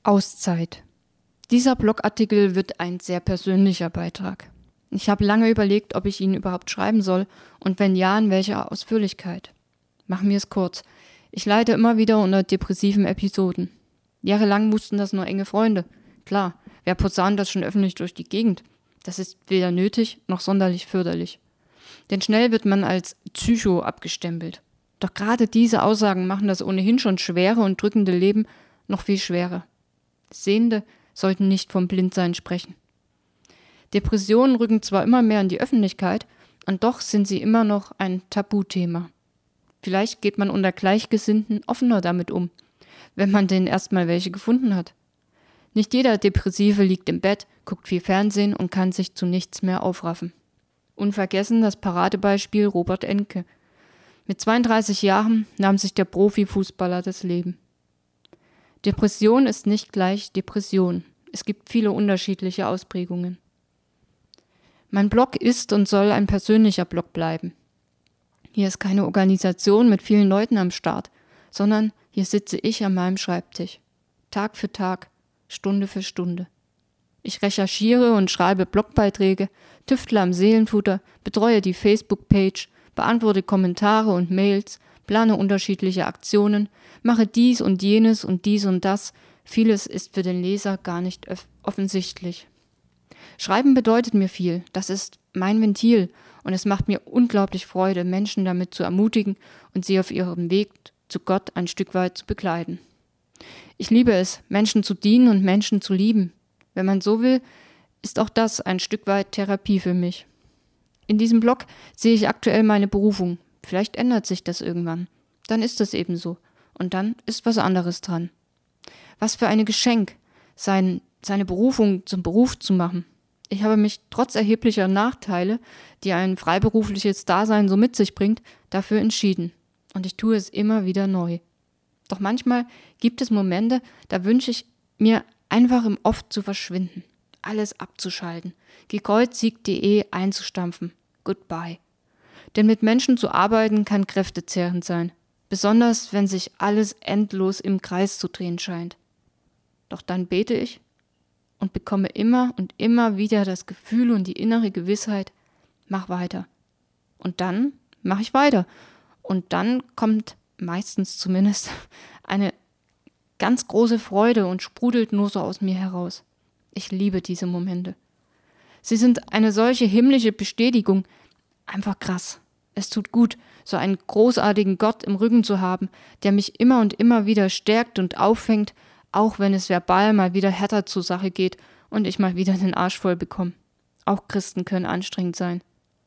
Auszeit. Dieser Blogartikel wird ein sehr persönlicher Beitrag. Ich habe lange überlegt, ob ich ihn überhaupt schreiben soll und wenn ja, in welcher Ausführlichkeit. Machen wir es kurz. Ich leide immer wieder unter depressiven Episoden. Jahrelang wussten das nur enge Freunde. Klar, wer posaunt das schon öffentlich durch die Gegend? Das ist weder nötig noch sonderlich förderlich. Denn schnell wird man als Psycho abgestempelt. Doch gerade diese Aussagen machen das ohnehin schon schwere und drückende Leben noch viel schwerer. Sehende sollten nicht vom Blindsein sprechen. Depressionen rücken zwar immer mehr in die Öffentlichkeit, und doch sind sie immer noch ein Tabuthema. Vielleicht geht man unter Gleichgesinnten offener damit um, wenn man denn erstmal welche gefunden hat. Nicht jeder Depressive liegt im Bett, guckt viel Fernsehen und kann sich zu nichts mehr aufraffen. Unvergessen das Paradebeispiel Robert Enke. Mit 32 Jahren nahm sich der Profifußballer das Leben. Depression ist nicht gleich Depression. Es gibt viele unterschiedliche Ausprägungen. Mein Blog ist und soll ein persönlicher Blog bleiben. Hier ist keine Organisation mit vielen Leuten am Start, sondern hier sitze ich an meinem Schreibtisch. Tag für Tag, Stunde für Stunde. Ich recherchiere und schreibe Blogbeiträge, tüftle am Seelenfutter, betreue die Facebook-Page, beantworte Kommentare und Mails, plane unterschiedliche Aktionen, mache dies und jenes und dies und das. Vieles ist für den Leser gar nicht offensichtlich. Schreiben bedeutet mir viel. Das ist mein Ventil und es macht mir unglaublich Freude, Menschen damit zu ermutigen und sie auf ihrem Weg zu Gott ein Stück weit zu begleiten. Ich liebe es, Menschen zu dienen und Menschen zu lieben. Wenn man so will, ist auch das ein Stück weit Therapie für mich. In diesem Blog sehe ich aktuell meine Berufung. Vielleicht ändert sich das irgendwann. Dann ist es eben so. Und dann ist was anderes dran. Was für ein Geschenk, seine Berufung zum Beruf zu machen. Ich habe mich trotz erheblicher Nachteile, die ein freiberufliches Dasein so mit sich bringt, dafür entschieden. Und ich tue es immer wieder neu. Doch manchmal gibt es Momente, da wünsche ich mir einfach im Off zu verschwinden, alles abzuschalten, gekreuzigt.de einzustampfen. Goodbye. Denn mit Menschen zu arbeiten kann kräftezehrend sein, besonders wenn sich alles endlos im Kreis zu drehen scheint. Doch dann bete ich und bekomme immer und immer wieder das Gefühl und die innere Gewissheit, mach weiter. Und dann mache ich weiter. Und dann kommt meistens zumindest eine ganz große Freude und sprudelt nur so aus mir heraus. Ich liebe diese Momente. Sie sind eine solche himmlische Bestätigung. Einfach krass. Es tut gut, so einen großartigen Gott im Rücken zu haben, der mich immer und immer wieder stärkt und auffängt, auch wenn es verbal mal wieder härter zur Sache geht und ich mal wieder den Arsch voll bekomme. Auch Christen können anstrengend sein.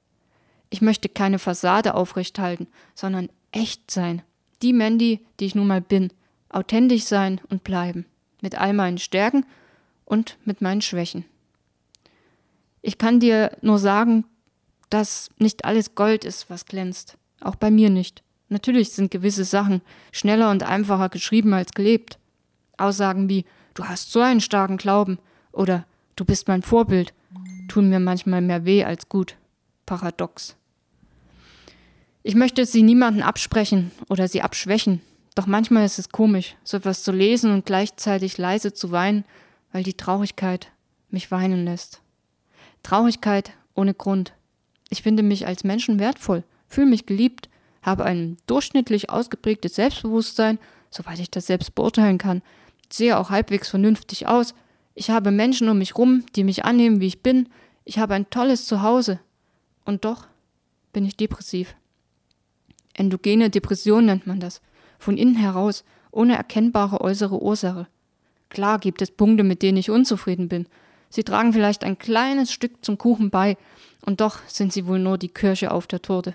Ich möchte keine Fassade aufrechthalten, sondern echt sein. Die Mandy, die ich nun mal bin. Authentisch sein und bleiben. Mit all meinen Stärken und mit meinen Schwächen. Ich kann dir nur sagen, dass nicht alles Gold ist, was glänzt. Auch bei mir nicht. Natürlich sind gewisse Sachen schneller und einfacher geschrieben als gelebt. Aussagen wie, du hast so einen starken Glauben oder du bist mein Vorbild, tun mir manchmal mehr weh als gut. Paradox. Ich möchte sie niemandem absprechen oder sie abschwächen, doch manchmal ist es komisch, so etwas zu lesen und gleichzeitig leise zu weinen, weil die Traurigkeit mich weinen lässt. Traurigkeit ohne Grund. Ich finde mich als Menschen wertvoll, fühle mich geliebt, habe ein durchschnittlich ausgeprägtes Selbstbewusstsein, soweit ich das selbst beurteilen kann, sehe auch halbwegs vernünftig aus. Ich habe Menschen um mich rum, die mich annehmen, wie ich bin. Ich habe ein tolles Zuhause. Und doch bin ich depressiv. Endogene Depression nennt man das. Von innen heraus, ohne erkennbare äußere Ursache. Klar gibt es Punkte, mit denen ich unzufrieden bin. Sie tragen vielleicht ein kleines Stück zum Kuchen bei. Und doch sind sie wohl nur die Kirsche auf der Torte.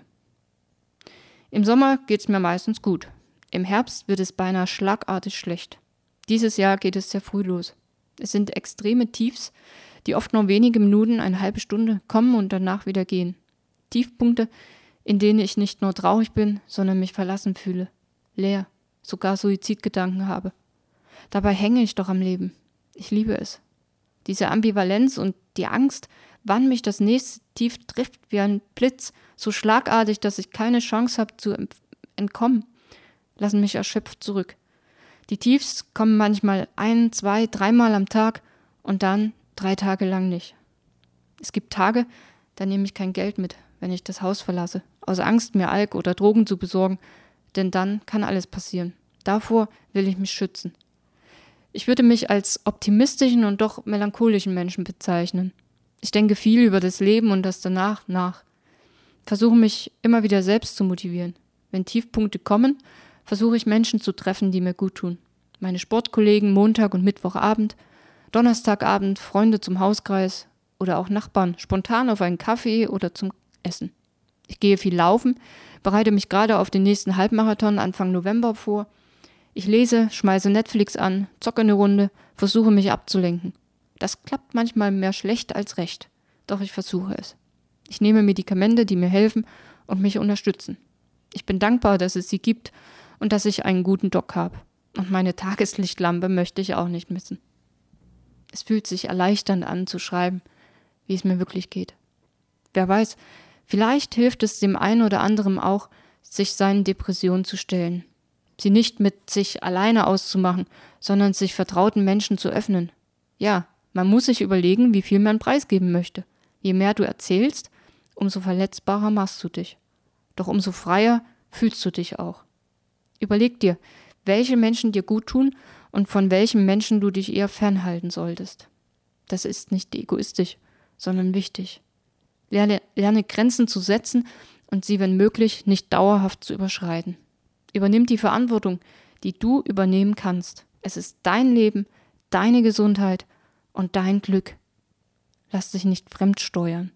Im Sommer geht's mir meistens gut. Im Herbst wird es beinahe schlagartig schlecht. Dieses Jahr geht es sehr früh los. Es sind extreme Tiefs, die oft nur wenige Minuten, eine halbe Stunde kommen und danach wieder gehen. Tiefpunkte, in denen ich nicht nur traurig bin, sondern mich verlassen fühle. Leer, sogar Suizidgedanken habe. Dabei hänge ich doch am Leben. Ich liebe es. Diese Ambivalenz und die Angst, wann mich das nächste Tief trifft wie ein Blitz, so schlagartig, dass ich keine Chance habe zu entkommen, lassen mich erschöpft zurück. Die Tiefs kommen manchmal 1, 2, 3 Mal am Tag und dann 3 Tage lang nicht. Es gibt Tage, da nehme ich kein Geld mit, wenn ich das Haus verlasse, aus Angst, mir Alk oder Drogen zu besorgen, denn dann kann alles passieren. Davor will ich mich schützen. Ich würde mich als optimistischen und doch melancholischen Menschen bezeichnen. Ich denke viel über das Leben und das danach nach. Versuche mich immer wieder selbst zu motivieren. Wenn Tiefpunkte kommen, versuche ich Menschen zu treffen, die mir gut tun. Meine Sportkollegen Montag und Mittwochabend, Donnerstagabend Freunde zum Hauskreis oder auch Nachbarn spontan auf einen Kaffee oder zum Essen. Ich gehe viel laufen, bereite mich gerade auf den nächsten Halbmarathon Anfang November vor. Ich lese, schmeiße Netflix an, zocke eine Runde, versuche mich abzulenken. Das klappt manchmal mehr schlecht als recht, doch ich versuche es. Ich nehme Medikamente, die mir helfen und mich unterstützen. Ich bin dankbar, dass es sie gibt und dass ich einen guten Doc habe. Und meine Tageslichtlampe möchte ich auch nicht missen. Es fühlt sich erleichternd an, zu schreiben, wie es mir wirklich geht. Wer weiß, vielleicht hilft es dem einen oder anderen auch, sich seinen Depressionen zu stellen. Sie nicht mit sich alleine auszumachen, sondern sich vertrauten Menschen zu öffnen. Ja, man muss sich überlegen, wie viel man preisgeben möchte. Je mehr du erzählst, umso verletzbarer machst du dich. Doch umso freier fühlst du dich auch. Überleg dir, welche Menschen dir gut tun und von welchen Menschen du dich eher fernhalten solltest. Das ist nicht egoistisch, sondern wichtig. Lerne Grenzen zu setzen und sie, wenn möglich, nicht dauerhaft zu überschreiten. Übernimm die Verantwortung, die du übernehmen kannst. Es ist dein Leben, deine Gesundheit und dein Glück. Lass dich nicht fremdsteuern.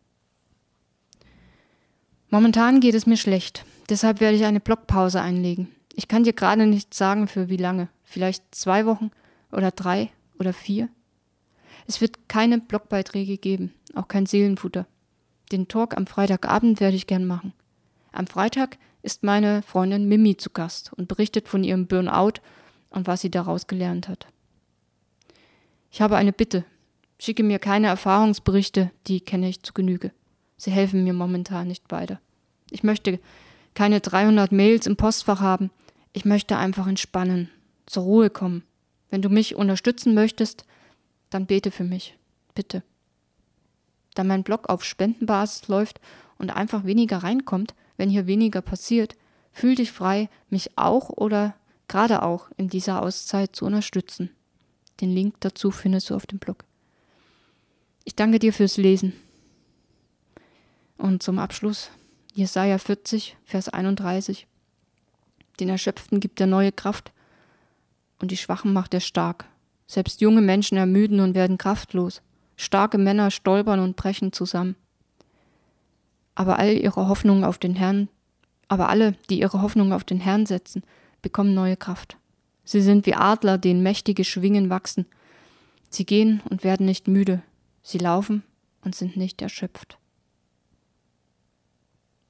Momentan geht es mir schlecht, deshalb werde ich eine Blogpause einlegen. Ich kann dir gerade nicht sagen, für wie lange. Vielleicht 2 Wochen oder 3 oder 4. Es wird keine Blogbeiträge geben, auch kein Seelenfutter. Den Talk am Freitagabend werde ich gern machen. Am Freitag ist meine Freundin Mimi zu Gast und berichtet von ihrem Burnout und was sie daraus gelernt hat. Ich habe eine Bitte. Schicke mir keine Erfahrungsberichte, die kenne ich zu Genüge. Sie helfen mir momentan nicht weiter. Ich möchte keine 300 Mails im Postfach haben. Ich möchte einfach entspannen, zur Ruhe kommen. Wenn du mich unterstützen möchtest, dann bete für mich. Bitte. Da mein Blog auf Spendenbasis läuft und einfach weniger reinkommt, wenn hier weniger passiert, fühl dich frei, mich auch oder gerade auch in dieser Auszeit zu unterstützen. Den Link dazu findest du auf dem Blog. Ich danke dir fürs Lesen. Und zum Abschluss Jesaja 40, Vers 31. Den Erschöpften gibt er neue Kraft und die Schwachen macht er stark. Selbst junge Menschen ermüden und werden kraftlos. Starke Männer stolpern und brechen zusammen. Aber alle, die ihre Hoffnung auf den Herrn setzen, bekommen neue Kraft. Sie sind wie Adler, denen mächtige Schwingen wachsen. Sie gehen und werden nicht müde. Sie laufen und sind nicht erschöpft.